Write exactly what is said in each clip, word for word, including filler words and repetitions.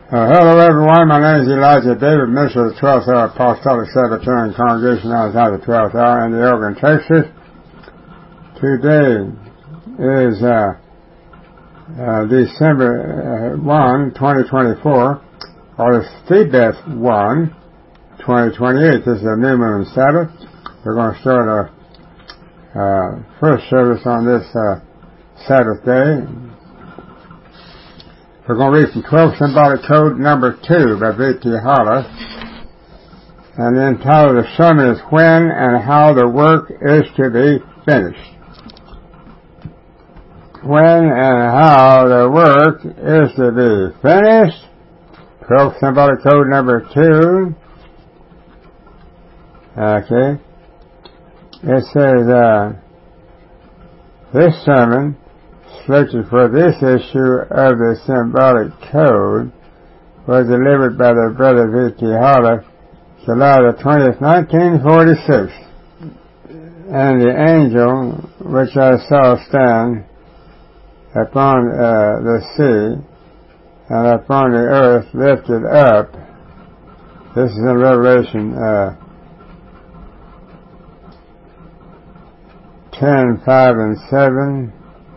Uh, hello everyone, my name is Elijah David, minister of the twelfth Hour Apostolic Sabbatarian Congregation outside the twelfth Hour in the Oregon, Texas. Today is uh, uh, December uh, first, twenty twenty-four, or the Tebeth first, twenty twenty-eight. This is a new moon Sabbath. We're going to start our uh, first service on this uh, Sabbath day. We're going to read from twelve Symbolic Code number two by V T Holler. And the title of the sermon is When and How the Work is to be Finished. When and how the work is to be finished. twelve Symbolic Code number two. Okay. It says, uh, this sermon selected for this issue of the Symbolic Code was delivered by the brother V T Holler, July the twentieth, nineteen forty-six. And the angel which I saw stand upon uh, the sea and upon the earth lifted up. This is in Revelation uh, ten, five, and seven.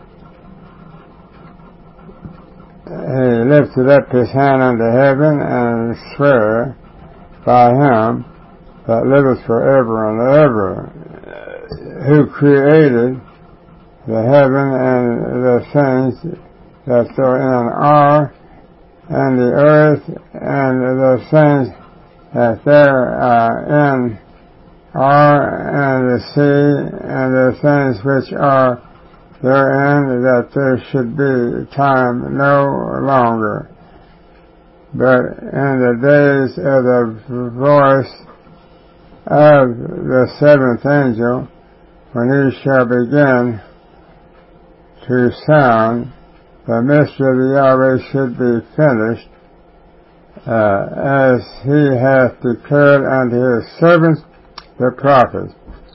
He lifted up his hand unto heaven and sware by him that liveth forever and ever, who created the heaven and the things that therein are, and the earth and the things that therein are, and the sea and the things which are therein, that there should be time no longer. But in the days of the voice of the seventh angel, when he shall begin to sound, the mystery of the Yahweh should be finished, uh, as he hath declared unto his servants the prophets.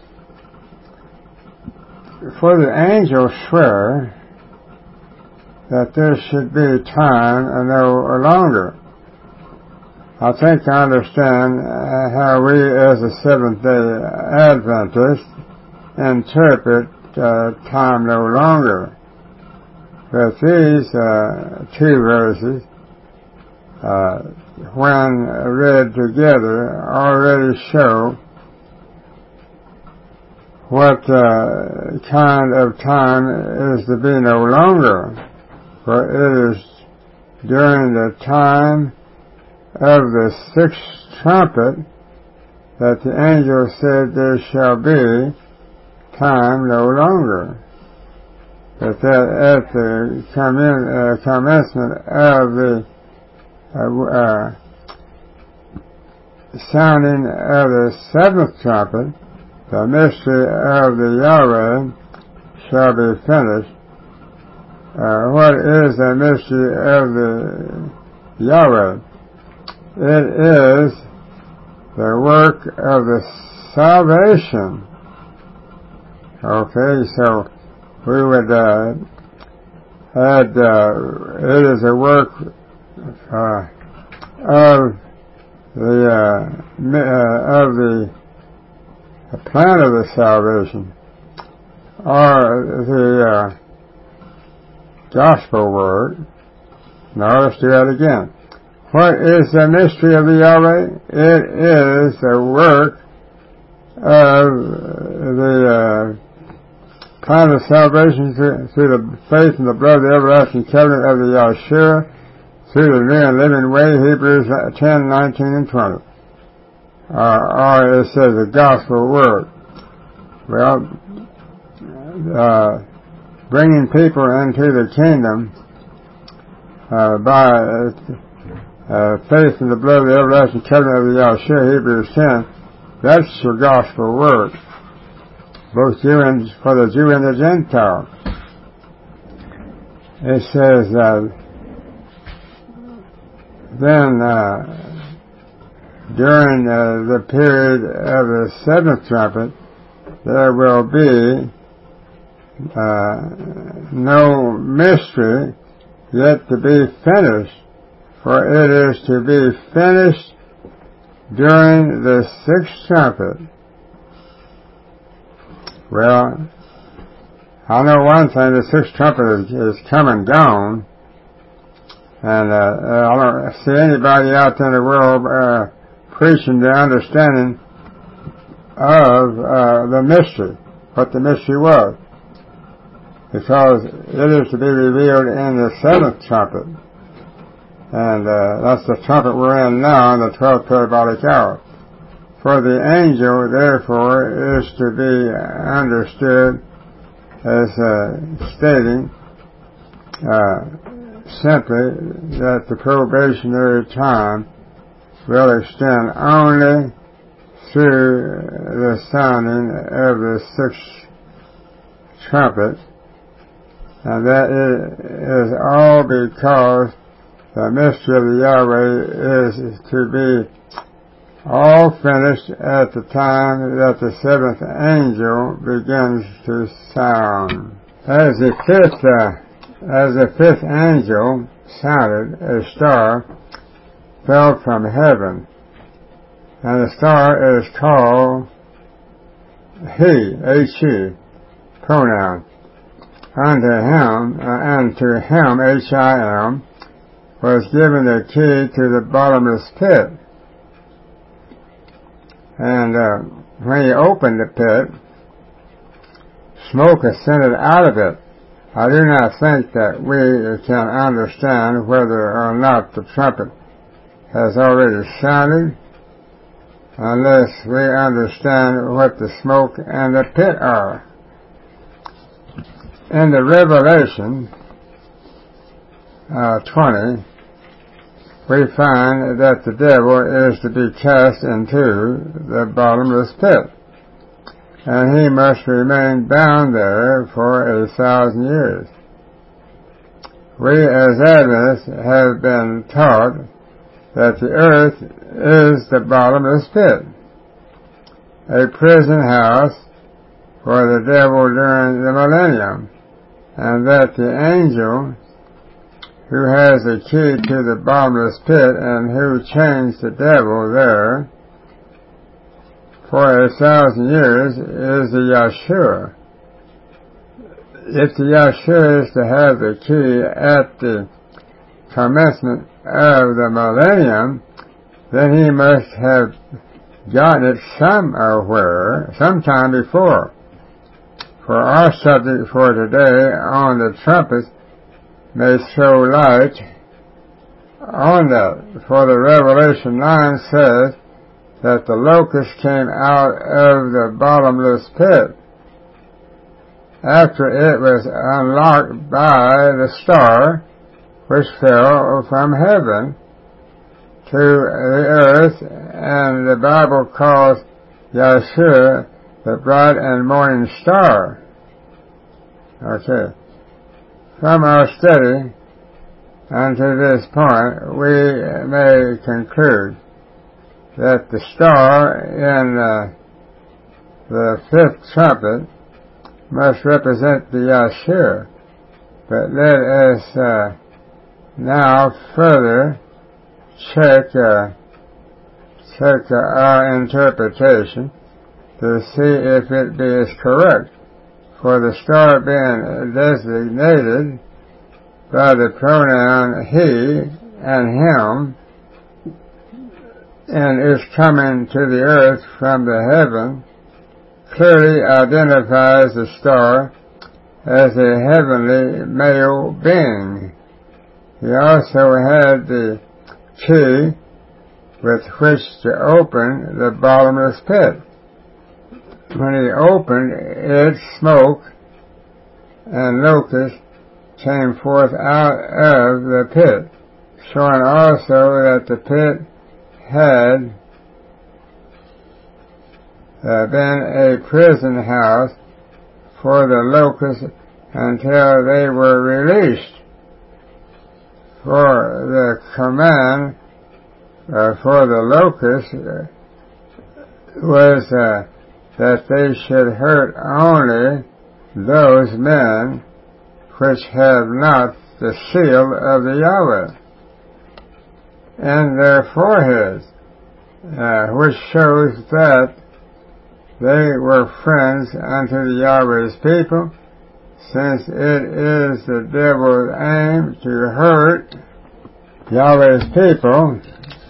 For the angel swear that there should be time no longer. I think I understand how we as a Seventh-day Adventists interpret uh, time no longer. But these uh, two verses, uh, when read together, already show what uh, kind of time is to be no longer. For it is during the time of the sixth trumpet that the angel said there shall be time no longer. But that at the commun- uh, commencement of the uh, uh, sounding of the seventh trumpet, the mystery of the Yahweh shall be finished. Uh, what is the mystery of the Yahweh? It is the work of the salvation. Okay, so we would uh, add, uh, it is a work uh, of the uh, uh, of the the plan of the salvation, or the uh, gospel word. Now let's do that again. What is the mystery of the Yahweh? It is the work of the uh, plan of salvation through, through the faith in the blood of the everlasting covenant of the Yahshua, through the new and living way, Hebrews ten, nineteen, and twenty. Uh, or it says the gospel word. Well, uh, bringing people into the kingdom uh, by uh, faith in the blood of the everlasting covenant of the Yahshua, Hebrews ten, that's your gospel word, both Jew and for the Jew and the Gentile. It says uh, then. Uh, During uh, the period of the seventh trumpet, there will be uh, no mystery yet to be finished for it is to be finished during the sixth trumpet. Well, I know one thing, the sixth trumpet is, is come and gone, and uh, I don't see anybody out there in the world uh, preaching the understanding of uh, the mystery, what the mystery was, because it is to be revealed in the seventh trumpet, and uh, that's the trumpet we're in now, in the twelfth parabolic hour. For the angel, therefore, is to be understood as uh, stating uh, simply that the probationary time will extend only through the sounding of the sixth trumpet, and that it is all because the mystery of the Yahweh is to be all finished at the time that the seventh angel begins to sound. As the fifth, uh, as the fifth angel sounded, a star fell from heaven, and the star is called He, H-E, pronoun. Unto him, uh, and to him, H I M, was given the key to the bottomless pit. And uh, when he opened the pit, smoke ascended out of it. I do not think that we can understand whether or not the trumpet has already sounded unless we understand what the smoke and the pit are. In the Revelation uh, twenty, we find that the devil is to be cast into the bottomless pit, and he must remain bound there for a thousand years. We as Adventists have been taught that the earth is the bottomless pit, a prison house for the devil during the millennium, and that the angel who has the key to the bottomless pit and who chains the devil there for a thousand years is the Yahshua. If the Yahshua is to have the key at the commencement of the millennium, then he must have gotten it somewhere, sometime before. For our subject for today on the trumpets may throw light on that. For the Revelation nine says that the locust came out of the bottomless pit after it was unlocked by the star which fell from heaven to the earth, and the Bible calls Yahshua the bright and morning star. Okay. From our study unto this point, we may conclude that the star in uh, the fifth trumpet must represent the Yahshua. But let us uh, now further check uh, check uh, our interpretation to see if it be as correct. For the star being designated by the pronoun he and him, and is coming to the earth from the heaven, clearly identifies the star as a heavenly male being. He also had the key with which to open the bottomless pit. When he opened it, smoke and locusts came forth out of the pit, showing also that the pit had uh, been a prison house for the locusts until they were released. For the command uh, for the locusts uh, was uh, that they should hurt only those men which have not the seal of the Yahweh. in their foreheads, uh, which shows that they were friends unto the Yahweh's people, since it is the devil's aim to hurt Yahweh's people.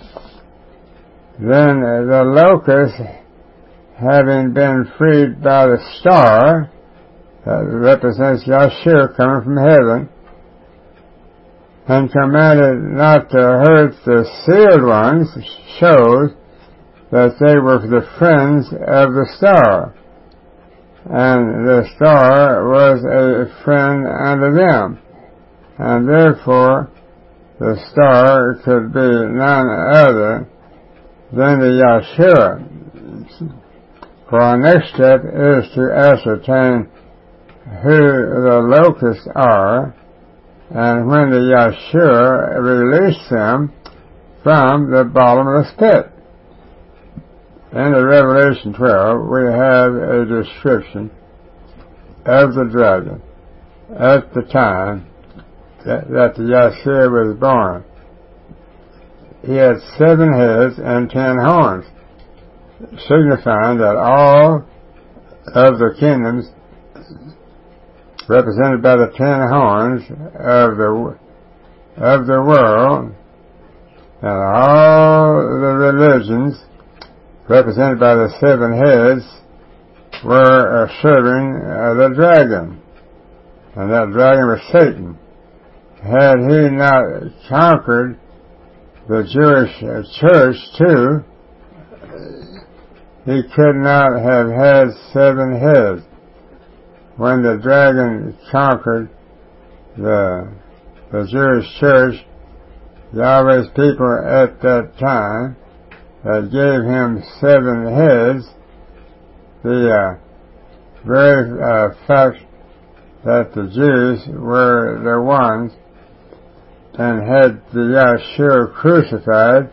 Then the locusts, having been freed by the star, that represents Yahshua coming from heaven, and commanded not to hurt the sealed ones, shows that they were the friends of the star, and the star was a friend unto them, and therefore the star could be none other than the Yahshua. For our next step is to ascertain who the locusts are, and when the Yahshua released them from the bottomless pit. In the Revelation twelve, we have a description of the dragon at the time that, that the Yahshua was born. He had seven heads and ten horns, signifying that all of the kingdoms represented by the ten horns of the of the world, and all the religions represented by the seven heads were uh, serving uh, the dragon, and that dragon was Satan. Had he not conquered the Jewish uh, church too, he could not have had seven heads. When the dragon conquered the, the Jewish church, Yahweh's people at that time, that gave him seven heads, the uh, very uh, fact that the Jews were the ones and had the Yahshua crucified,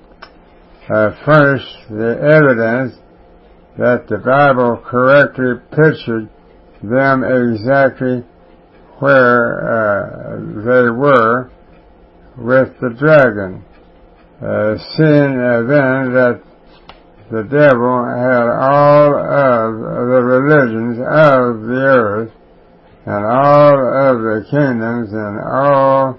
uh, furnished the evidence that the Bible correctly pictured them exactly where uh, they were with the dragon, uh, seeing uh, then that the devil had all of the religions of the earth and all of the kingdoms and all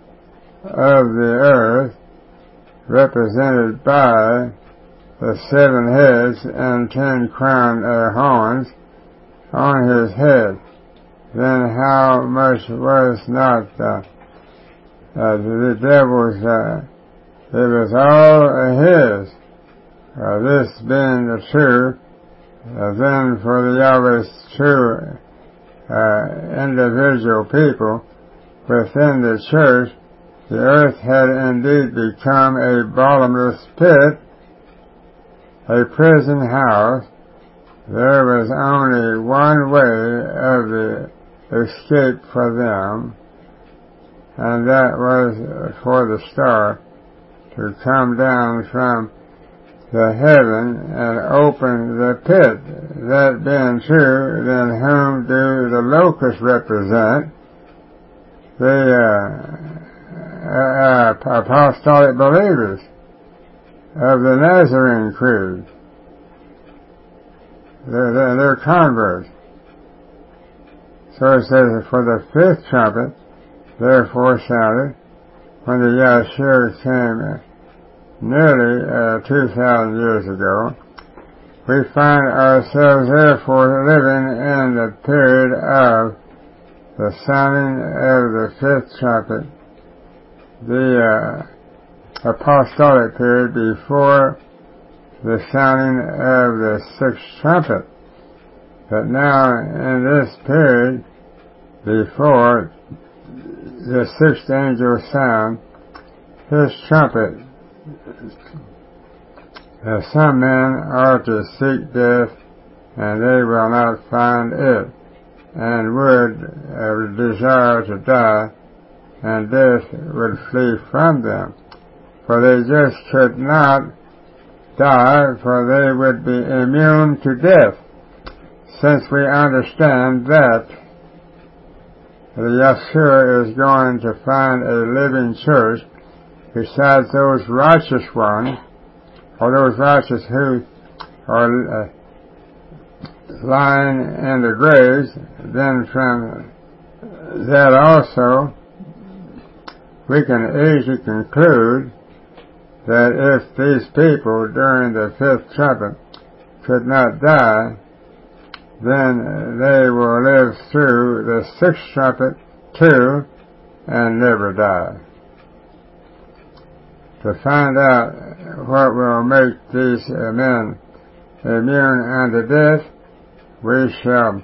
of the earth represented by the seven heads and ten crowned uh, horns on his head. Then how much was not uh, uh, the devil's, uh, it was all his. Uh, this being the truth, uh, then for the Yahweh's true uh, individual people within the church, the earth had indeed become a bottomless pit, a prison house. There was only one way of the escape for them, and that was for the star to come down from the heaven and open the pit. That being true, then whom do the locusts represent? The uh, uh, apostolic believers of the Nazarene Creed. They're, they're, they're converts. So it says, for the fifth trumpet, therefore sounded, when the Yahshua came nearly uh, two thousand years ago, we find ourselves therefore living in the period of the sounding of the fifth trumpet, the uh, apostolic period before the sounding of the sixth trumpet. But now in this period, before the sixth angel sound his trumpet, uh, some men are to seek death, and they will not find it, and would uh, desire to die, and death would flee from them. For they just could not die, for they would be immune to death, since we understand that the Yahshua is going to find a living church besides those righteous ones, or those righteous who are uh, lying in the graves, then from that also we can easily conclude that if these people during the fifth trumpet could not die, then they will live through the sixth trumpet too and never die. To find out what will make these men immune unto death, we shall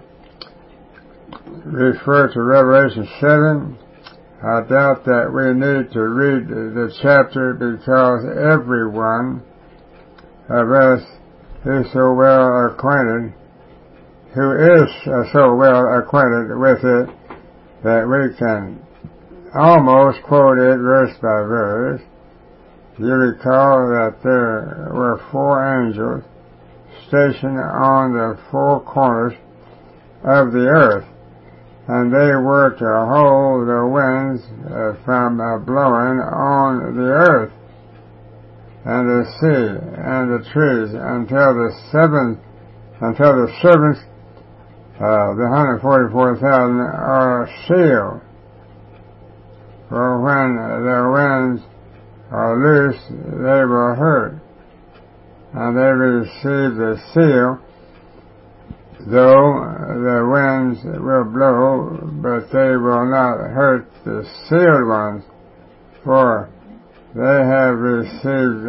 refer to Revelation seven. I doubt that we need to read the chapter because everyone of us is so well acquainted, who is so well acquainted with it, that we can almost quote it verse by verse. You recall that there were four angels stationed on the four corners of the earth, and they were to hold the winds uh, from uh, blowing on the earth and the sea and the trees until the seven, until the servants, uh, the one hundred forty-four thousand, are sealed. For when the winds are loose, they will hurt, and they receive the seal, though the winds will blow, but they will not hurt the sealed ones, for they have received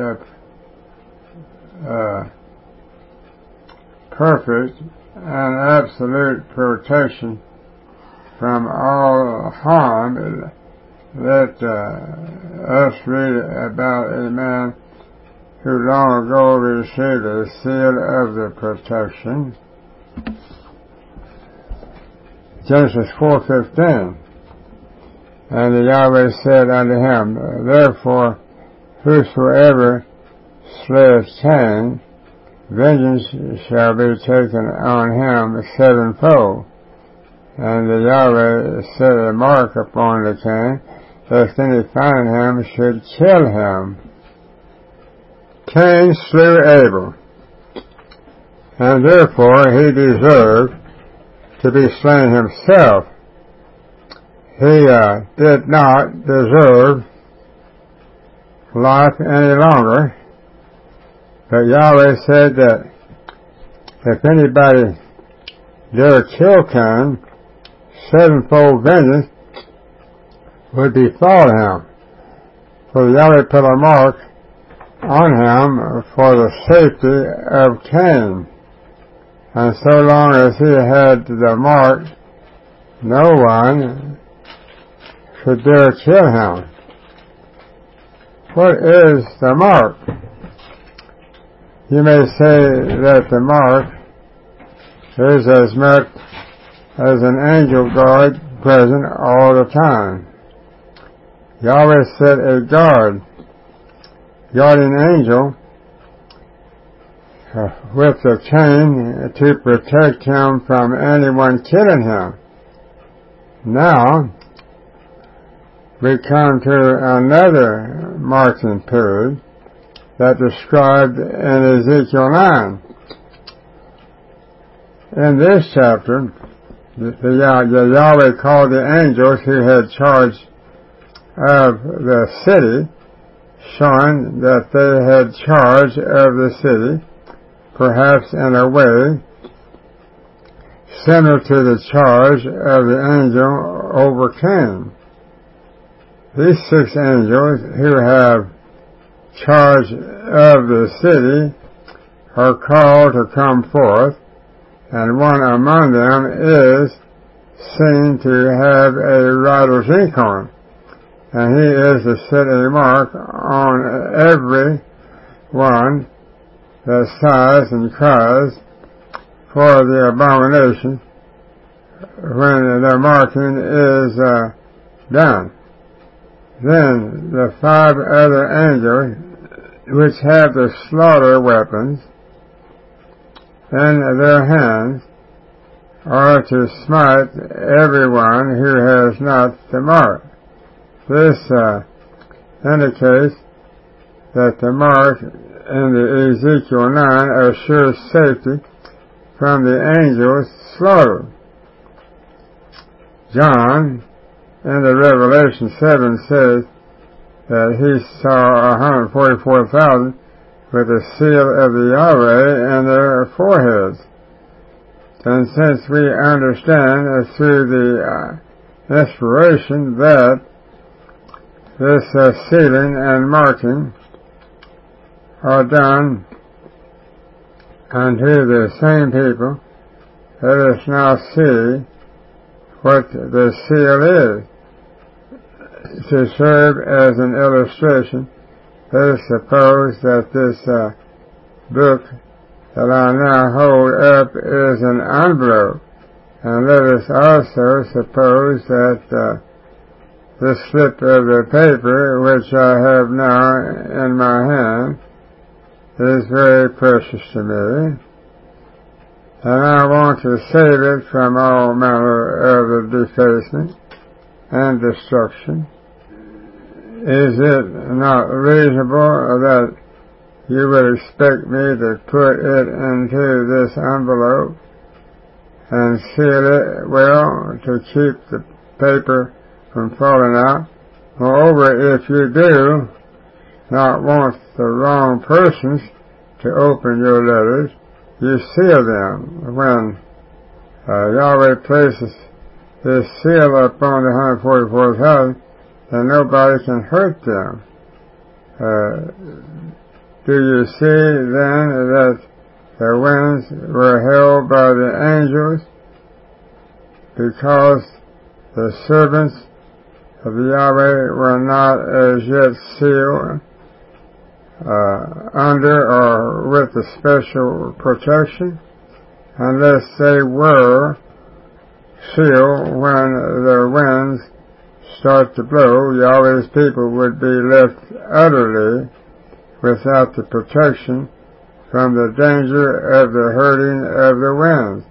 a uh, perfect and absolute protection from all harm. Let uh, us read about a man who long ago received a seal of the protection. Genesis four fifteen. And the Yahweh said unto him, Therefore, whosoever slayeth Cain, vengeance shall be taken on him sevenfold. And the Yahweh set a mark upon the Cain, lest any find him should kill him. Cain slew Abel, and therefore he deserved to be slain himself. He uh, did not deserve life any longer, but Yahweh said that if anybody dare kill Cain, sevenfold vengeance would befall him. For Yahweh put a mark on him for the safety of Cain. And so long as he had the mark, no one should dare kill him. What is the mark? You may say that the mark is as much as an angel guard present all the time. Yahweh set a guard, guardian angel, uh, with the chain to protect him from anyone killing him. Now, we come to another marking period that described in Ezekiel nine. In this chapter, the, the, the Yahweh called the angels who had charge of the city, showing that they had charge of the city, perhaps in a way similar to the charge of the angel over Cain. These six angels who have charge of the city are called to come forth, and one among them is seen to have a rider's inkhorn, and he is to set a mark on every one that sighs and cries for the abomination when the marking is uh, done. Then the five other angels, which have the slaughter weapons in their hands, are to smite everyone who has not the mark. This uh, indicates that the mark in the Ezekiel nine assures safety from the angels' slaughter. John, in the Revelation seven, says that he saw one hundred forty-four thousand with the seal of the Yahweh in their foreheads. And since we understand through the uh, inspiration that this uh, sealing and marking are done unto the same people, let us now see what the seal is. To serve as an illustration, let us suppose that this uh, book that I now hold up is an envelope, and let us also suppose that uh, the slip of the paper which I have now in my hand is very precious to me, and I want to save it from all manner of defacement and destruction. Is it not reasonable that you would expect me to put it into this envelope and seal it well to keep the paper from falling out? Moreover, if you do not want the wrong persons to open your letters, you seal them. When uh, Yahweh places His seal upon the one hundred forty-four thousand, then nobody can hurt them. Uh, do you see then that the winds were held by the angels because the servants of Yahweh were not as yet sealed uh, under or with a special protection, unless they were sealed when the winds start to blow? Yahweh's people would be left utterly without the protection from the danger of the hurting of the winds.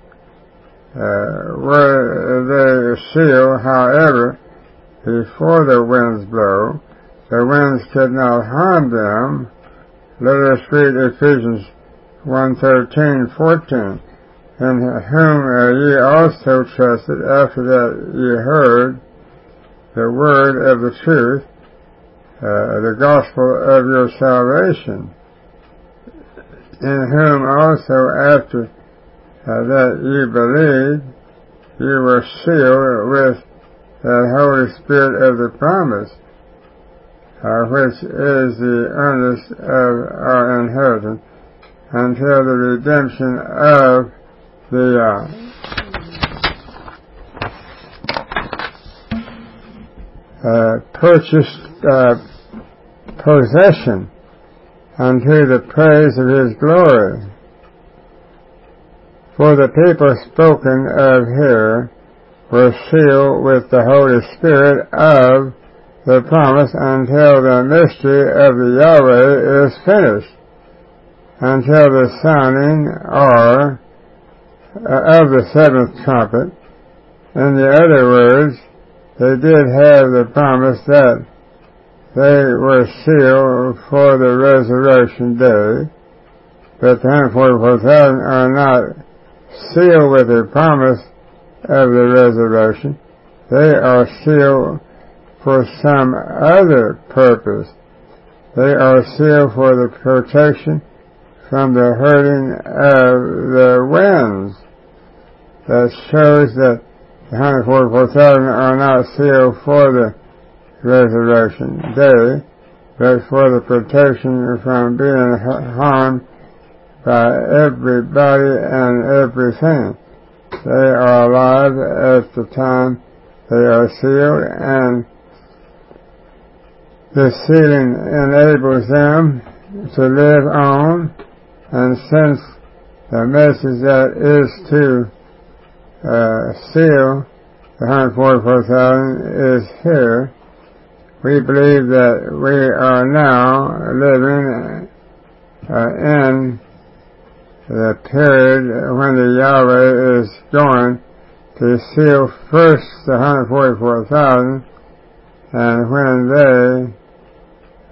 Uh, were they sealed, however, before the winds blow, the winds could not harm them. Let us read Ephesians one thirteen, fourteen. In whom ye also trusted, after that ye heard the word of the truth, uh, the gospel of your salvation, in whom also after uh, that ye believed, ye were sealed with that Holy Spirit of the promise, uh, which is the earnest of our inheritance, until the redemption of the uh, uh, purchased uh, possession, unto the praise of His glory. For the people spoken of here were sealed with the Holy Spirit of the promise until the mystery of the Yahweh is finished, until the sounding or uh, of the seventh trumpet. In the other words, they did have the promise that they were sealed for the resurrection day, but the one hundred forty-four thousand are not sealed with the promise of the resurrection. They are sealed for some other purpose. They are sealed for the protection from the hurting of the winds. That shows that the one hundred forty-four thousand are not sealed for the resurrection day, but for the protection from being harmed by everybody and everything. They are alive at the time they are sealed, and the sealing enables them to live on, and since the message that is to uh, seal the one hundred forty-four thousand is here, we believe that we are now living uh, in the period when the Yahweh is going to seal first the one hundred forty-four thousand, and when they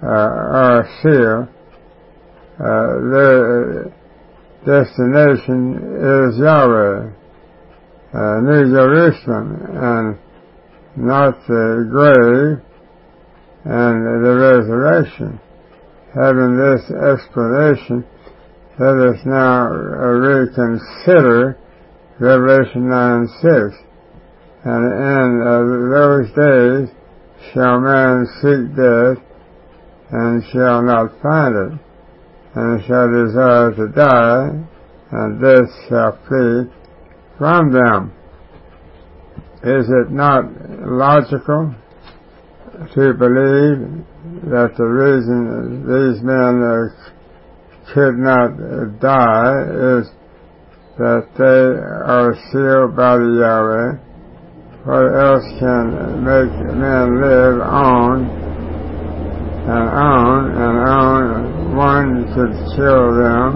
uh, or seal, uh, their destination is Yahweh, uh, New Jerusalem, and not the grave and the resurrection. Having this explanation, let us now reconsider Revelation nine six. And in uh, those days shall man seek death, and shall not find it, and shall desire to die, and death shall flee from them. Is it not logical to believe that the reason these men uh, could not uh, die is that they are sealed by the Yahweh? What else can make men live on and on and on? One could kill them.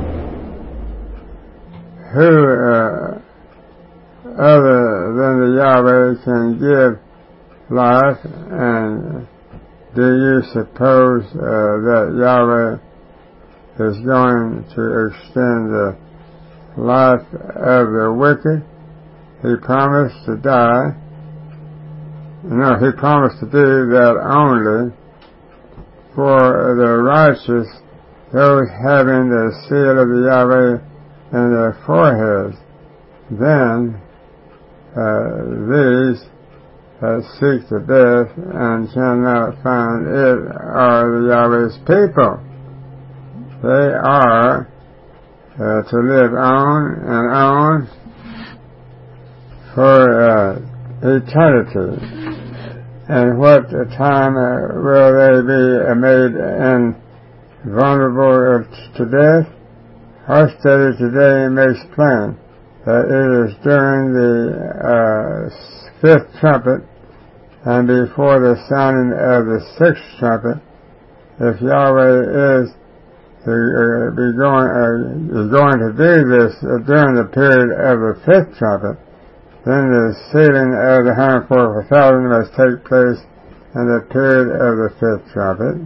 Who uh, other than the Yahweh can give life? And do you suppose uh, that Yahweh is going to extend the life of the wicked? He promised to die. No, he promised to do that only for the righteous, those having the seal of the Yahweh in their foreheads. Then uh, these that seek the death and cannot find it are the Yahweh's people. They are uh, to live on and on for uh, eternity. And what time uh, will they be uh, made invulnerable to death? Our study today makes plain that it is during the uh, fifth trumpet and before the sounding of the sixth trumpet. If Yahweh is to uh, be going, uh, is going to do this uh, during the period of the fifth trumpet, then the sealing of the one hundred forty-four thousand must take place in the period of the fifth trumpet,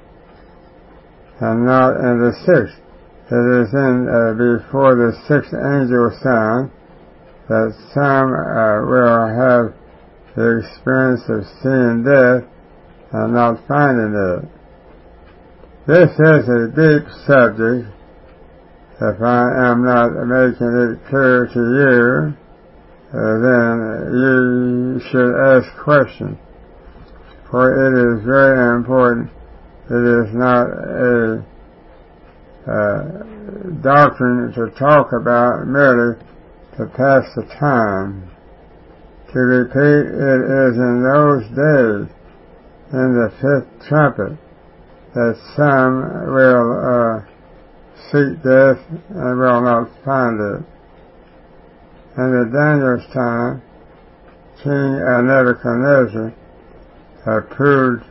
and not in the sixth. It is in uh, before the sixth angel sound that some uh, will have the experience of seeing death and not finding it. This is a deep subject. If I am not making it clear to you, Uh, then you should ask questions, for it is very important. It is not a uh, doctrine to talk about merely to pass the time. To repeat, it is in those days, in the fifth trumpet, that some will uh, seek death and will not find it. In the Daniel's time, King Nebuchadnezzar approved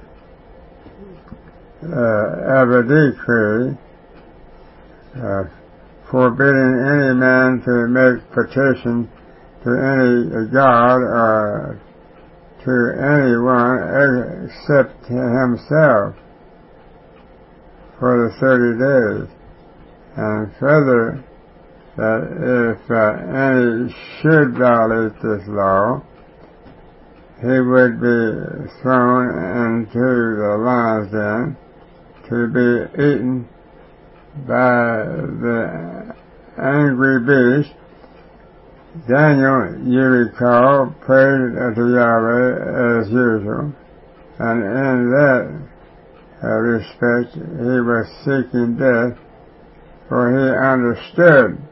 uh, of a decree uh, forbidding any man to make petition to any god or to anyone except himself for the thirty days. And further, that if uh, any should violate this law, he would be thrown into the lion's den to be eaten by the angry beast. Daniel, you recall, prayed to Yahweh as usual, and in that uh, respect he was seeking death, for he understood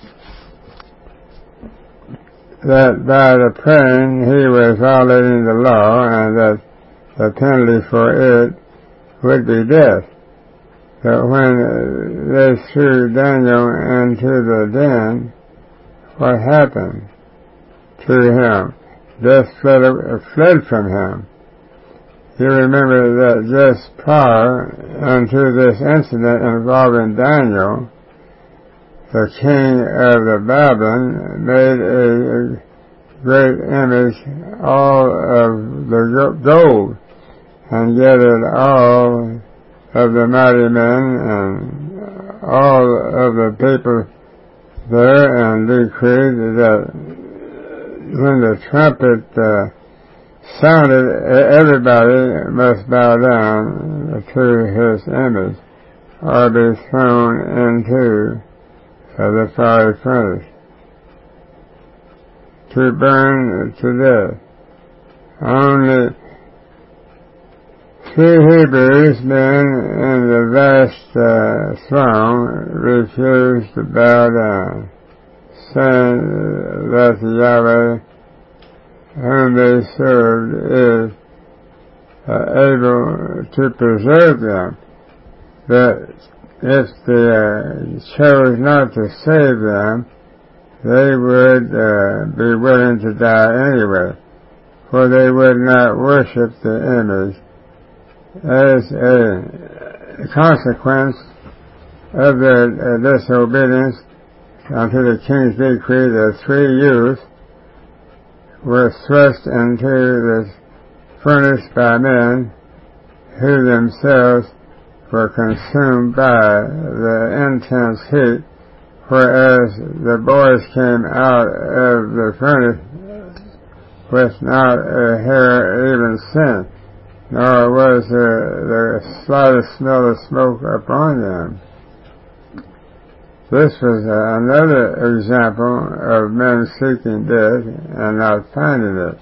that by the praying he was violating the law, and that the penalty for it would be death. But when they threw Daniel into the den, what happened to him? Death fled, fled from him. You remember that just prior unto this incident involving Daniel, the king of the Babylon made a great image, all of the gold, and gathered all of the mighty men and all of the people there, and decreed that when the trumpet uh, sounded, everybody must bow down to his image or be thrown into uh, the fiery furnace to burn to death. Only three Hebrews men in the vast uh, throng refused to bow down, saying that Yahweh, whom they served, is uh, able to preserve them, but if they uh, chose not to save them, they would uh, be willing to die anyway, for they would not worship the image. As a consequence of their uh, disobedience unto the king's decree, the three youths were thrust into the furnace by men who themselves were consumed by the intense heat, whereas the boys came out of the furnace with not a hair even sin, nor was there the slightest smell of smoke upon them. This was uh, another example of men seeking death and not finding it.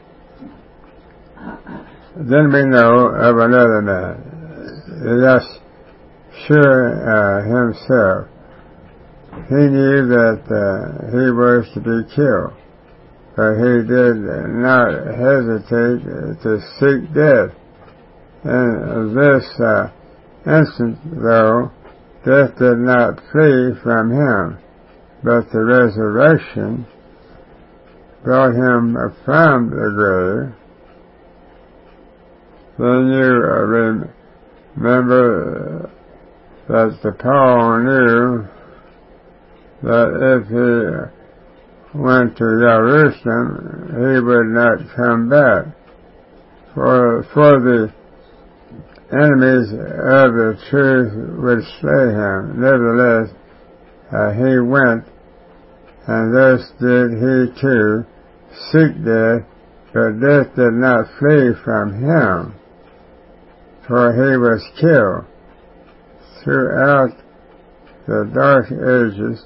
Then we know of another man, Yahshua uh, himself. He knew that uh, he was to be killed, but he did not hesitate to seek death. In this uh, instant, though, death did not flee from him, but the resurrection brought him from the grave. Then you uh, remember that the Paul knew that if he went to Jerusalem, he would not come back, for, for the enemies of the truth would slay him. Nevertheless, uh, he went, and thus did he too seek death, but death did not flee from him, for he was killed. Throughout the dark ages,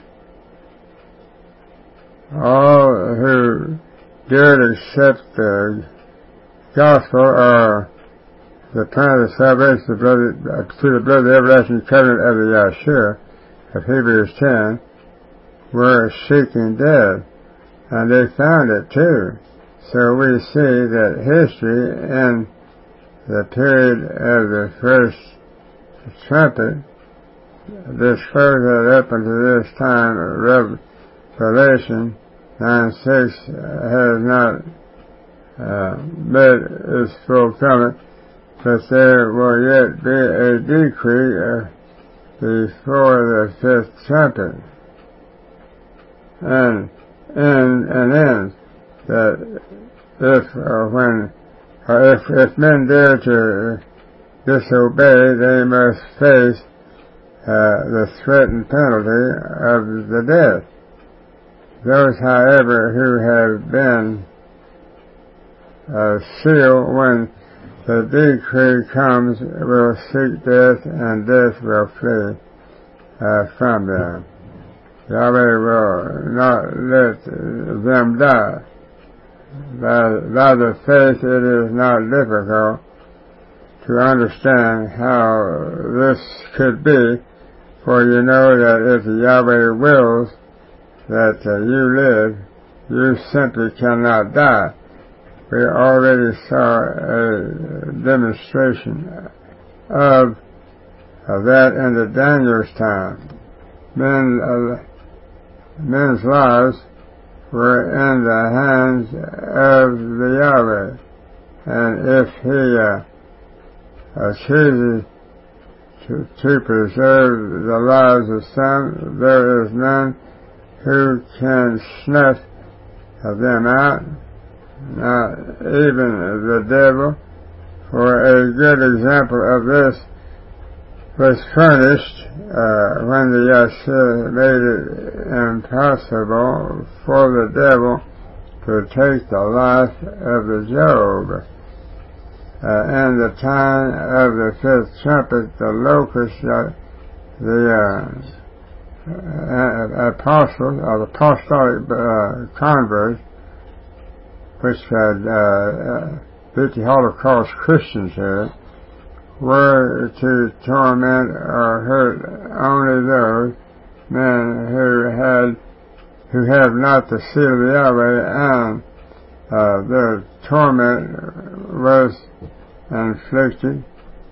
all who dared accept the gospel or the plan of salvation through the blood of the everlasting covenant of the Yahshua of Hebrews ten were seeking death, and they found it too. So we see that history in the period of the first trumpet, this further up unto this time of Revelation nine six has not uh, made its fulfillment, but there will yet be a decree uh, before the fifth trumpet, and and and ends that if or when or if if men dare to disobey, they must face uh, the threatened penalty of the death. Those, however, who have been uh, sealed when the decree comes will seek death, and death will flee uh, from them. Yahweh will not let them die. By, by the faith, it is not difficult to understand how this could be, for you know that if Yahweh wills that uh, you live, you simply cannot die. We already saw a demonstration of, of that in the Daniel's time. Men, uh, men's lives were in the hands of the Yahweh, and if he uh, uh, chooses to, to preserve the lives of some, there is none who can snuff them out, not even the devil. For a good example of this was furnished uh, when the Yahshua made it impossible for the devil to take the life of the Job. Uh, in the time of the fifth trumpet, the locusts, uh, the uh, uh, apostles, or the apostolic uh, converts, which had uh, uh, beat the Holocaust Christians here, were to torment or hurt only those men who had who have not the seal of Yahweh, and uh, their torment was inflicted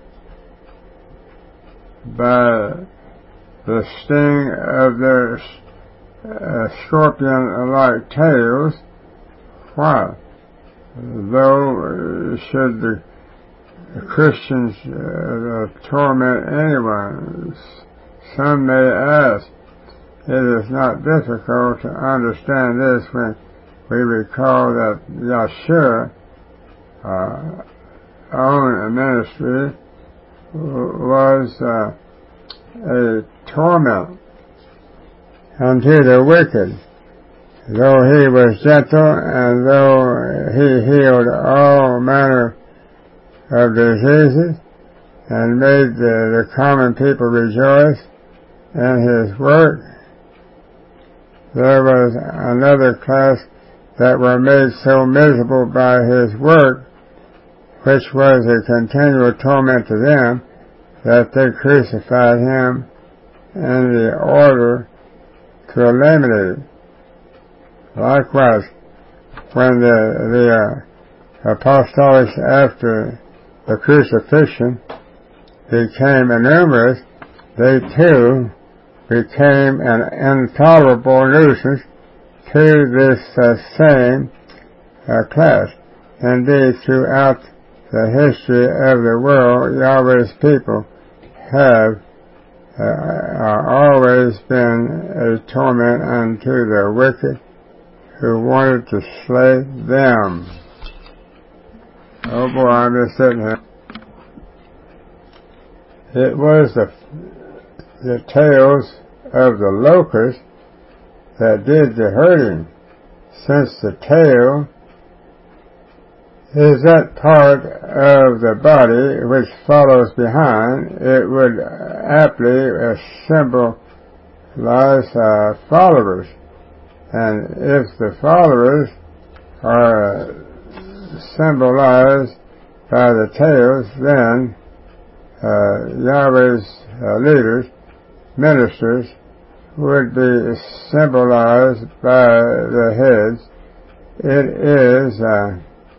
by the sting of their uh, scorpion-like tails. Why? Though should the Christians uh, torment anyone, some may ask. It is not difficult to understand this when we recall that Yahshua uh, own ministry was uh, a torment unto the wicked. Though he was gentle, and though he healed all manner of diseases, and made the, the common people rejoice in his work, there was another class that were made so miserable by his work, which was a continual torment to them, that they crucified him in the order to eliminate it. Likewise, when the, the uh, apostolics after the crucifixion became numerous, they too became an intolerable nuisance to this uh, same uh, class. Indeed, throughout the history of the world, Yahweh's people have uh, uh, always been a torment unto the wicked who wanted to slay them. Oh boy, I'm just sitting here. It was the, the tails of the locust that did the hurting, since the tail is that part of the body which follows behind. It would aptly symbolize uh, followers. And if the followers are symbolized by the tails, then uh, Yahweh's uh, leaders, ministers, would be symbolized by the heads. It is uh,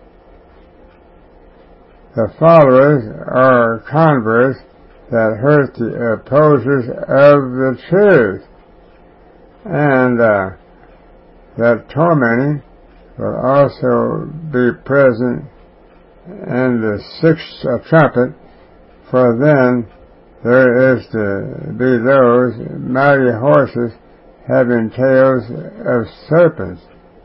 the followers or converts that hurt the opposers of the truth, and uh, that tormenting will also be present in the sixth uh, trumpet, for then there is to be those mighty horses having tails of serpents.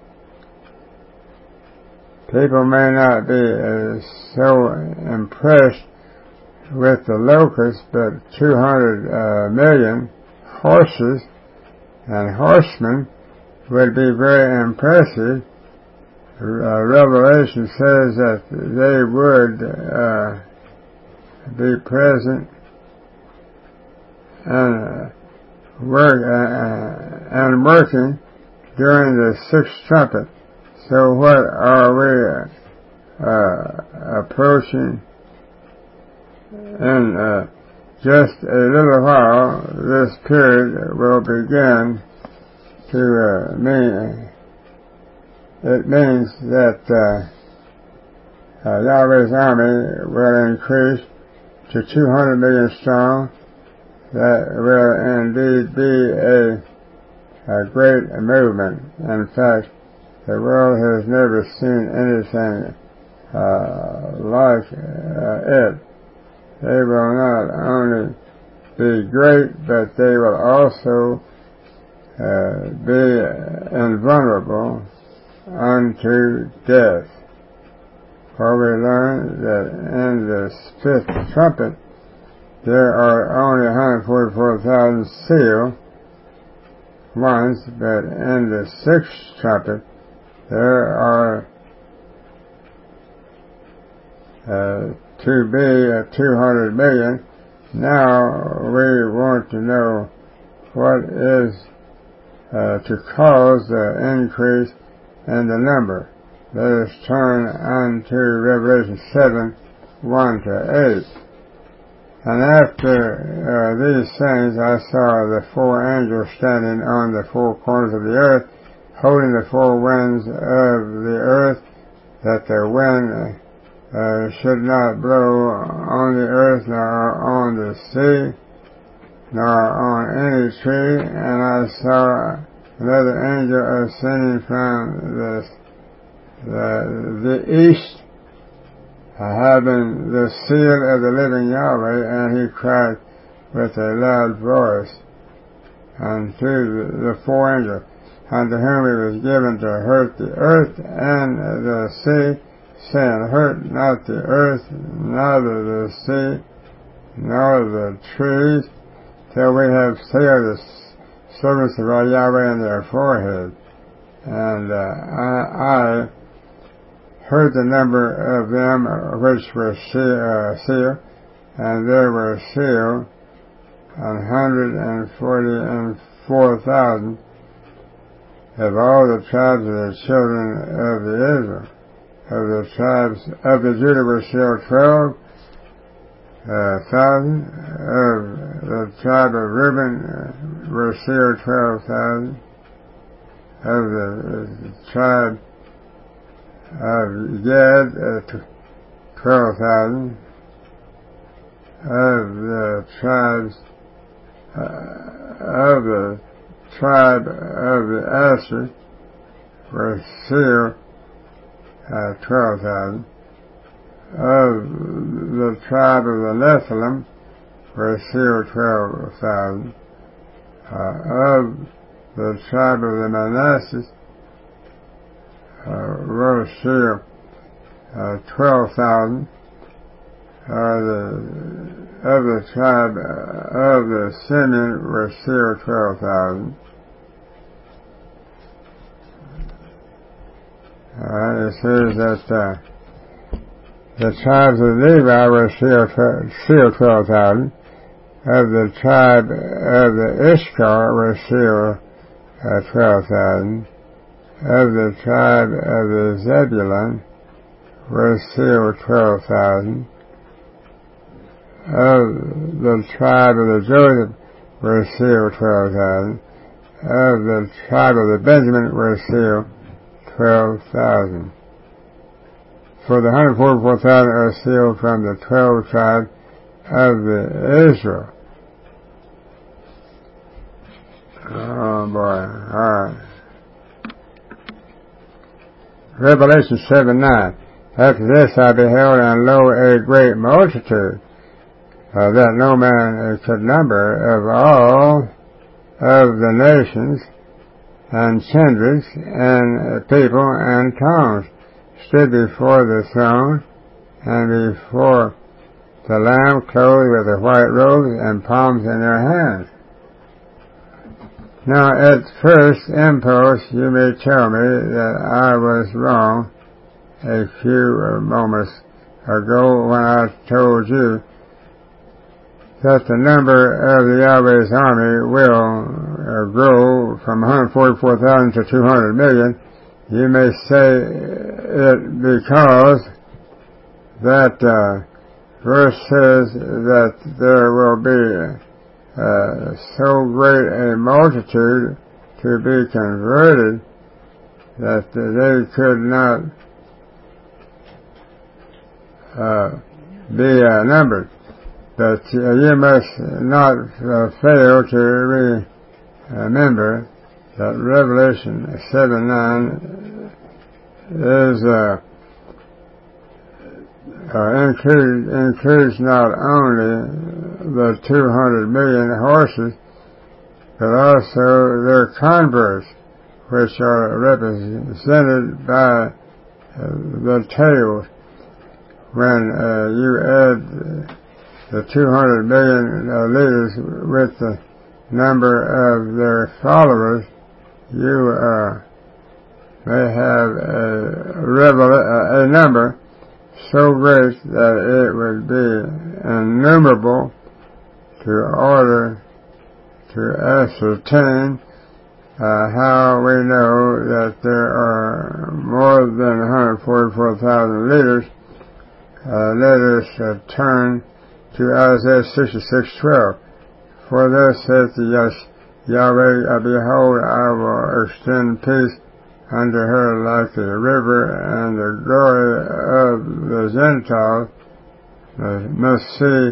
People may not be uh, so impressed with the locusts, but two hundred uh, million horses and horsemen would be very impressive. Uh, Revelation says that they would uh, be present and uh, work uh, and working during the sixth trumpet. So what are we uh, approaching? In uh, just a little while, this period will begin to uh, mean. It means that uh, uh, Yahweh's army will increase to two hundred million strong. That will indeed be a, a great movement. In fact, the world has never seen anything uh, like uh, it. They will not only be great, but they will also uh, be invulnerable unto death. For we learn that in the fifth trumpet, there are only one hundred forty-four thousand sealed ones, but in the sixth trumpet there are uh, to be uh, two hundred million. Now we want to know what is uh, to cause the increase in the number. Let us turn unto Revelation seven, one to eight. And after uh, these things I saw the four angels standing on the four corners of the earth, holding the four winds of the earth, that the wind uh, should not blow on the earth, nor on the sea, nor on any tree. And I saw another angel ascending from the, the, the east, having the seal of the living Yahweh, and he cried with a loud voice unto the, the four angels, unto whom it was given to hurt the earth and the sea, saying, hurt not the earth, neither the sea, nor the trees, till we have sealed the servants of our Yahweh in their forehead. And uh, I, I heard the number of them which were sealed, and there were sealed one hundred forty and four thousand of all the tribes of the children of the Israel. Of the tribes of the Judah were sealed twelve uh, thousand. Of the tribe of Reuben uh, were sealed twelve thousand. Of the, the tribe of Gad, uh, twelve thousand. Of the tribes, uh, of the tribe of the Asher were sealed uh, twelve thousand. Of the tribe of the Nephilim were sealed twelve thousand. Uh, of the tribe of the Manasseh Uh, were sealed uh, twelve thousand. Uh, the, of the tribe uh, of the Simeon were sealed twelve thousand. Uh, it says that uh, the tribes of Levi were sealed, sealed twelve thousand. Of the tribe of the Issachar were sealed uh, twelve thousand. Of the tribe of the Zebulun were sealed twelve thousand. Of the tribe of the Joseph were sealed twelve thousand. Of the tribe of the Benjamin were sealed twelve thousand. For the one hundred forty-four thousand are sealed from the twelve tribes of the Israel. Oh boy, alright. Revelation seven, nine. After this I beheld, and lo, a great multitude, uh, that no man could number, of all of the nations, and kindreds, and people, and tongues, stood before the throne, and before the Lamb, clothed with the white robes, and palms in their hands. Now, at first impulse, you may tell me that I was wrong a few moments ago when I told you that the number of the Yahweh's army will uh, grow from one hundred forty-four thousand to two hundred million. You may say it because that uh, verse says that there will be Uh, so great a multitude to be converted that they could not uh, be uh, numbered. But uh, you must not uh, fail to remember that Revelation seven, nine is uh, uh, includes, includes not only the two hundred million horses, but also their converts, which are represented by uh, the tails. When uh, you add the two hundred million uh, leaders with the number of their followers, you uh, may have a, revol- a number so great that it would be innumerable to order to ascertain uh, how we know that there are more than one hundred forty-four thousand leaders. Uh, let us uh, turn to Isaiah sixty-six twelve. For thus saith the Yahweh, uh, behold, I will extend peace unto her like a river, and the glory of the Gentiles uh, must see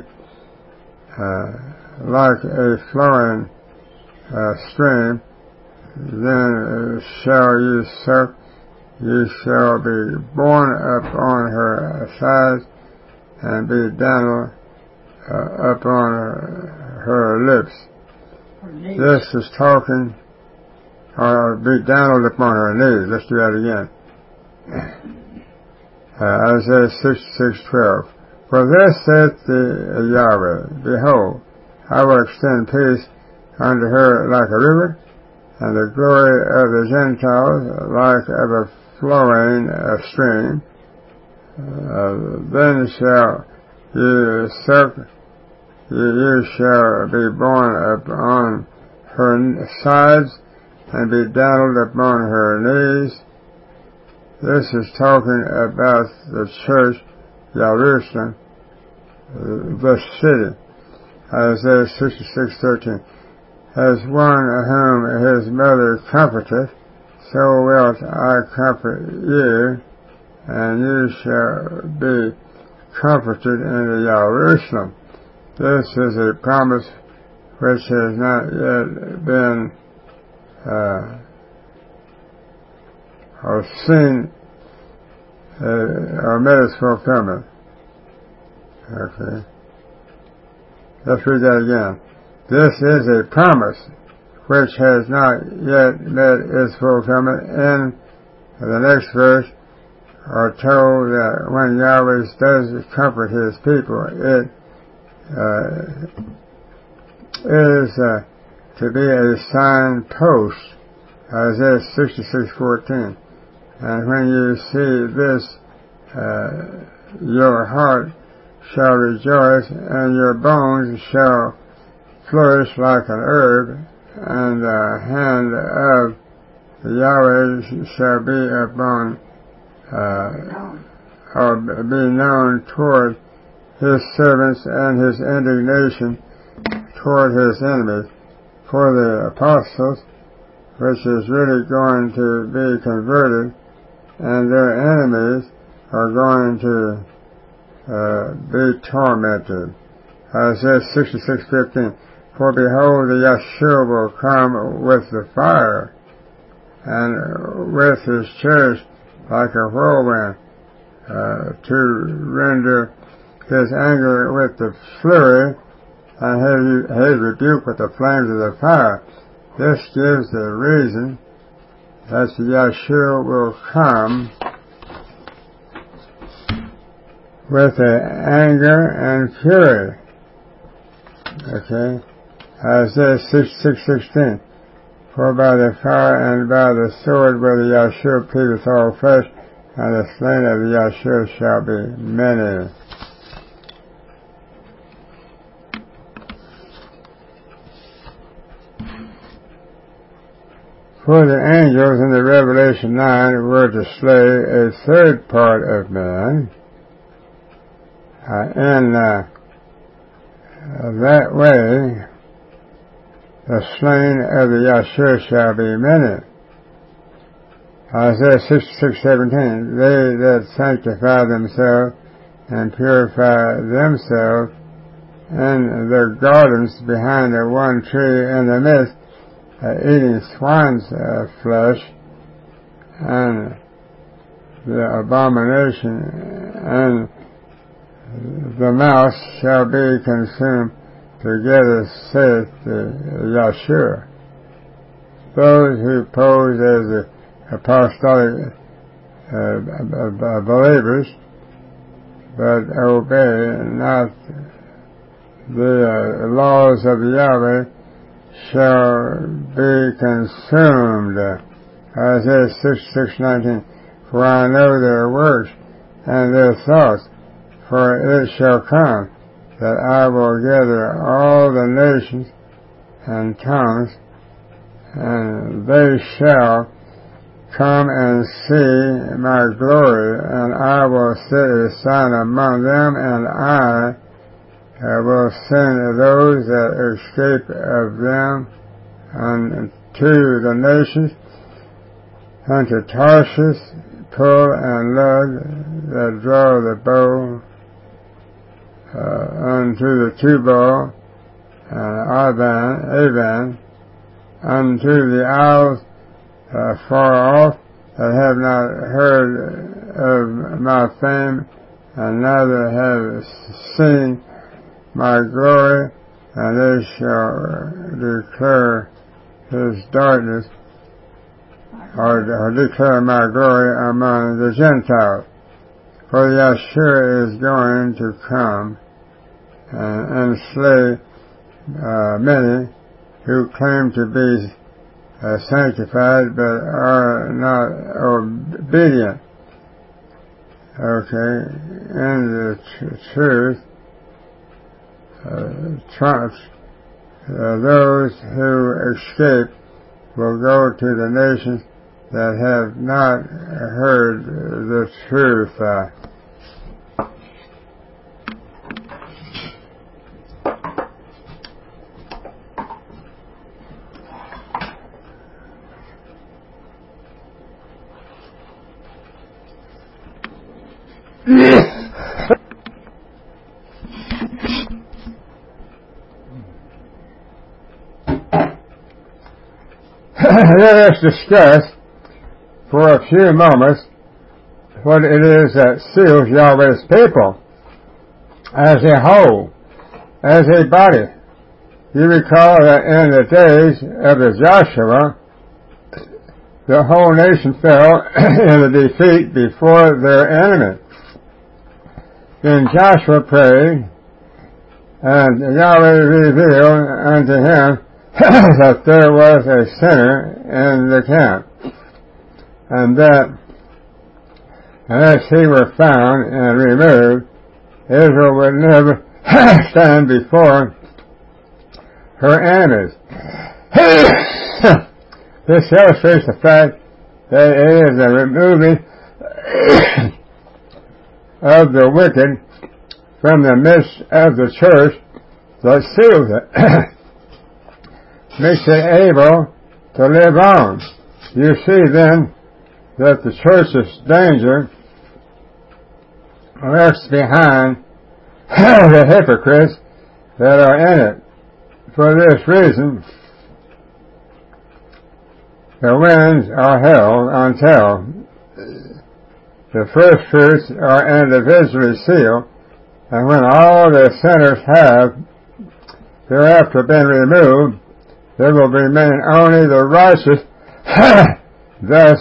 uh, like a flowing uh, stream. Then uh, shall you suck, you shall be borne up on her sides, and be dandled uh, upon her, her lips. This is talking, or be dandled upon her knees. Let's do that again. Uh, Isaiah sixty-six twelve. For thus saith the Yahweh, behold, I will extend peace unto her like a river, and the glory of the Gentiles like of a flowing uh, stream. Uh, then shall you suck, you, you shall be borne upon her sides, and be dandled upon her knees. This is talking about the church, Jerusalem, the city. Isaiah sixty-six thirteen. As one whom his mother comforteth, so wilt I comfort you, and you shall be comforted in Jerusalem. This is a promise which has not yet been uh, or seen uh, or met its fulfillment. Okay. Let's read that again. This is a promise which has not yet met its fulfillment. In the next verse, are told that when Yahweh does comfort his people, it uh, is uh, to be a signpost. Isaiah sixty-six fourteen. And when you see this, uh, your heart shall rejoice, and your bones shall flourish like an herb, and the hand of Yahweh shall be upon, uh, or be known toward his servants, and his indignation toward his enemies. For the apostles, which is really going to be converted, and their enemies are going to uh, be tormented. Isaiah sixty-six fifteen. For behold, the Yahshua will come with the fire, and with his church like a whirlwind, uh, to render his anger with the fury, and his, his rebuke with the flames of the fire. This gives the reason that the Yahshua will come with the anger and fury. Okay? Isaiah sixty-six sixteen. For by the fire and by the sword will the Yahshua pleadeth all flesh, and the slain of the Yahshua shall be many. For the angels in the Revelation nine were to slay a third part of man, uh, in uh, that way the slain of the Yahshua shall be many. Isaiah sixty-six seventeen. They that sanctify themselves and purify themselves in their gardens behind the one tree in the midst, uh, eating swine's uh, flesh, and the abomination and the mouse shall be consumed together, saith the Yahshua. Those who pose as the apostolic uh, believers, but obey not the uh, laws of Yahweh shall be consumed. Isaiah sixty-six nineteen. For I know their works and their thoughts, for it shall come that I will gather all the nations and tongues, and they shall come and see my glory, and I will set a sign among them, and I I will send those that escape of them unto the nations, unto Tarshish, Pul, and Lud, that draw the bow, uh, unto the Tubal, and Avan, Avan, unto the isles uh, far off, that have not heard of my fame, and neither have seen my glory, and they shall declare his darkness, or, or declare my glory among the Gentiles. For the Ashur is going to come and, and slay uh, many who claim to be uh, sanctified but are not obedient. Okay, in the tr- truth, Uh, trumps, uh, those who escape will go to the nations that have not heard the truth. Uh, Let us discuss for a few moments what it is that seals Yahweh's people as a whole, as a body. You recall that in the days of the Joshua, the whole nation fell in a defeat before their enemy. Then Joshua prayed, and Yahweh revealed unto him that there was a sinner in the camp, and that unless he were found and removed, Israel would never stand before her enemies. This illustrates the fact that it is the removing of the wicked from the midst of the church that seals it. Makes it able to live on. You see then that the church's danger lurks behind the hypocrites that are in it. For this reason, the winds are held until the first fruits are individually sealed, and when all the sinners have thereafter been removed, there will remain only the righteous. Thus,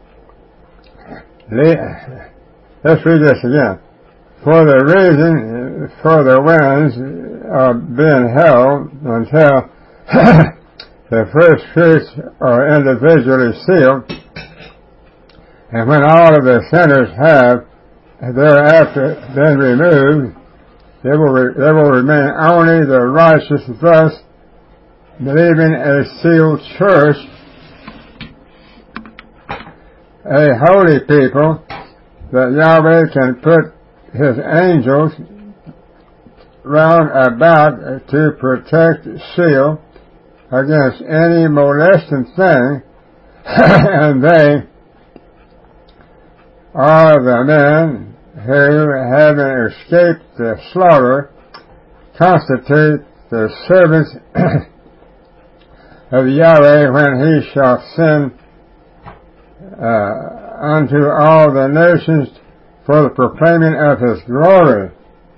let's read this again. For the reason for the winds are being held until the first fruits are individually sealed, and when all of the sinners have thereafter been removed, there will, re- there will remain only the righteous. Thus, believing a sealed church, a holy people, that Yahweh can put his angels round about to protect, seal against any molesting thing, and they are the men who, having escaped the slaughter, constitute the servants of Yahweh when he shall send uh, unto all the nations for the proclaiming of his glory.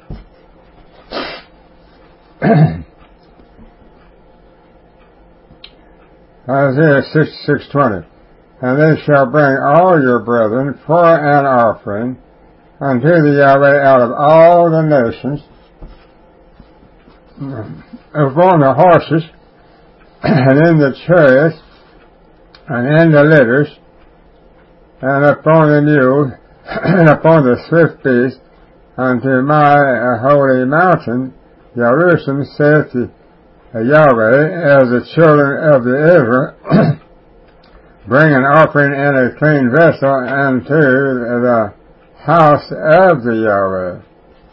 Isaiah sixty-six twenty. And they shall bring all your brethren for an offering unto the Yahweh out of all the nations, upon the horses, and in the chariots, and in the litters, and upon the mules, and upon the swift beasts, unto my holy mountain, Jerusalem, saith the Yahweh, as the children of the Israel bring an offering in a clean vessel unto the house of the Yahweh.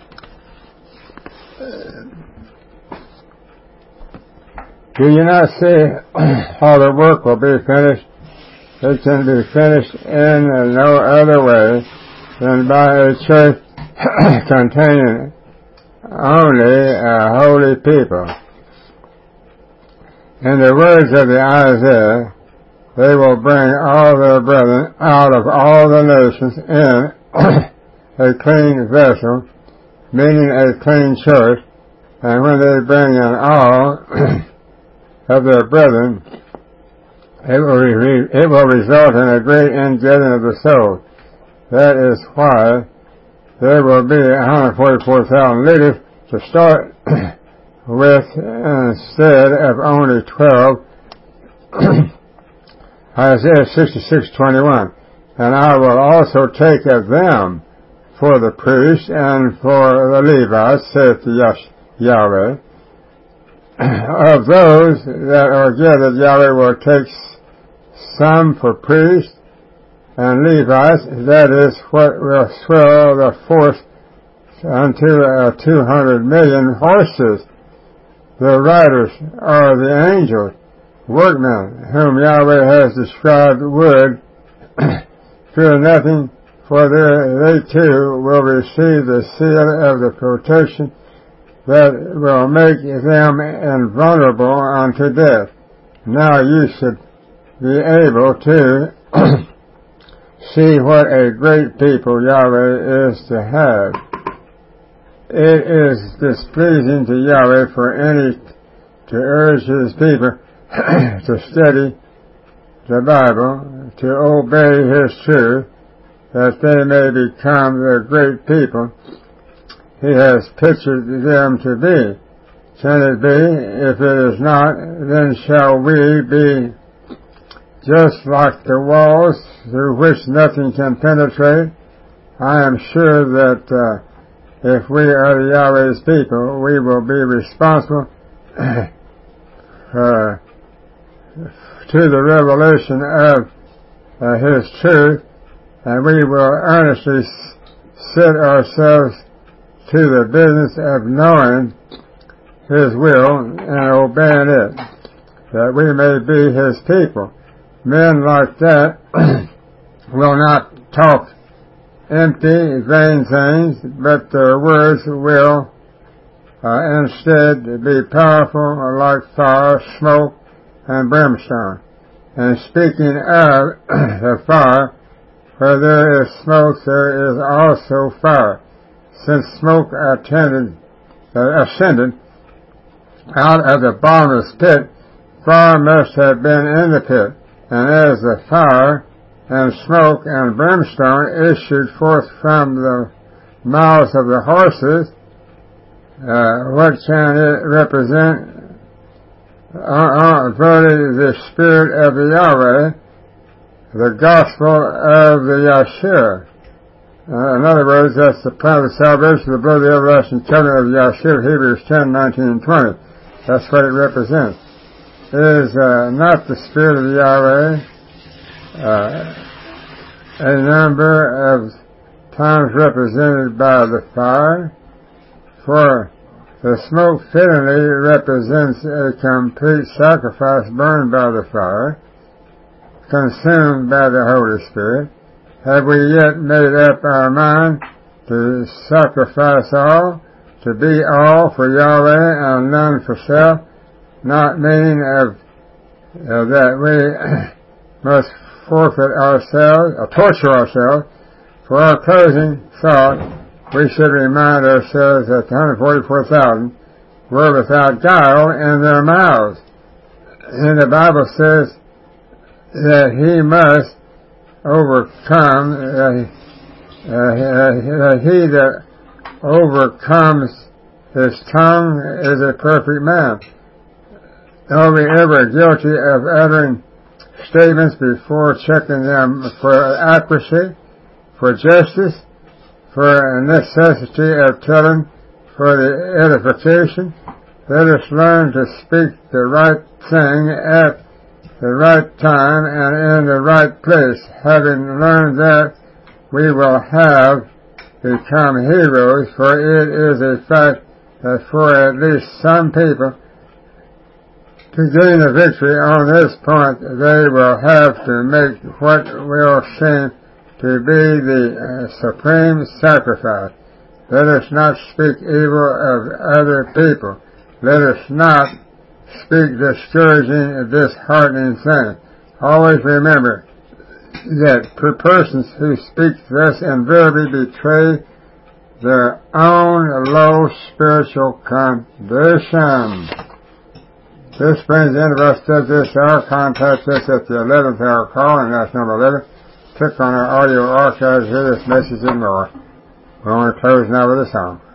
Do you not see how the work will be finished? It can be finished in no other way than by a church containing only a holy people. In the words of the Isaiah, they will bring all their brethren out of all the nations in a clean vessel, meaning a clean church, and when they bring in all of their brethren, it will, re- it will result in a great ingathering of the soul. That is why there will be one hundred forty-four thousand leaders to start with instead of only twelve. Isaiah sixty-six twenty-one. And I will also take of them for the priests and for the Levites, saith the Yahweh. Of those that are gathered, Yahweh will take some for priests and Levites, that is what will swell the force unto uh, two hundred million horses. The riders are the angels, workmen, whom Yahweh has described would fear nothing, for they too will receive the seal of the protection that will make them invulnerable unto death. Now you should be able to see what a great people Yahweh is to have. It is displeasing to Yahweh for any to urge his people to study the Bible, to obey his truth, that they may become the great people he has pictured them to be. Can it be? If it is not, then shall we be just like the walls through which nothing can penetrate? I am sure that uh, if we are the Yahweh's people, we will be responsible uh, to the revelation of uh, his truth, and we will earnestly set ourselves to the business of knowing his will and obeying it, that we may be his people. Men like that will not talk empty, vain things, but their words will uh, instead be powerful like fire, smoke, and brimstone. And speaking of the fire, where there is smoke, there is also fire. Since smoke attended, uh, ascended out of the bottomless pit, fire must have been in the pit. And as the fire and smoke and brimstone issued forth from the mouths of the horses, uh, what can it represent? Uh, uh, verily the Spirit of the Yahweh, the gospel of the Yahshua. Uh, in other words, that's the plan of salvation, the blood of the everlasting covenant of Yahshua, Hebrews ten, nineteen, and twenty. That's what it represents. It is uh, not the Spirit of Yahweh. Uh, a number of times represented by the fire, for the smoke fittingly represents a complete sacrifice burned by the fire, consumed by the Holy Spirit. Have we yet made up our mind to sacrifice all, to be all for Yahweh and none for self, not meaning of uh, that we must forfeit ourselves, or torture ourselves? For our closing thought, we should remind ourselves that the one hundred forty-four thousand were without guile in their mouths. And the Bible says that he must overcome, uh, uh, uh, he that overcomes his tongue is a perfect man. Are we ever guilty of uttering statements before checking them for accuracy, for justice, for a necessity of telling, for the edification? Let us learn to speak the right thing at the right time and in the right place. Having learned that, we will have become heroes, for it is a fact that for at least some people to gain a victory on this point, they will have to make what will seem to be the uh, supreme sacrifice. Let us not speak evil of other people. Let us not speak discouraging, disheartening things. Always remember that persons who speak thus invariably betray their own low spiritual condition. This brings the end of our study this hour. Contact us at the eleventh hour call, and that's number eleven. Click on our audio archives, hear this message and more. We're going to close now with a song.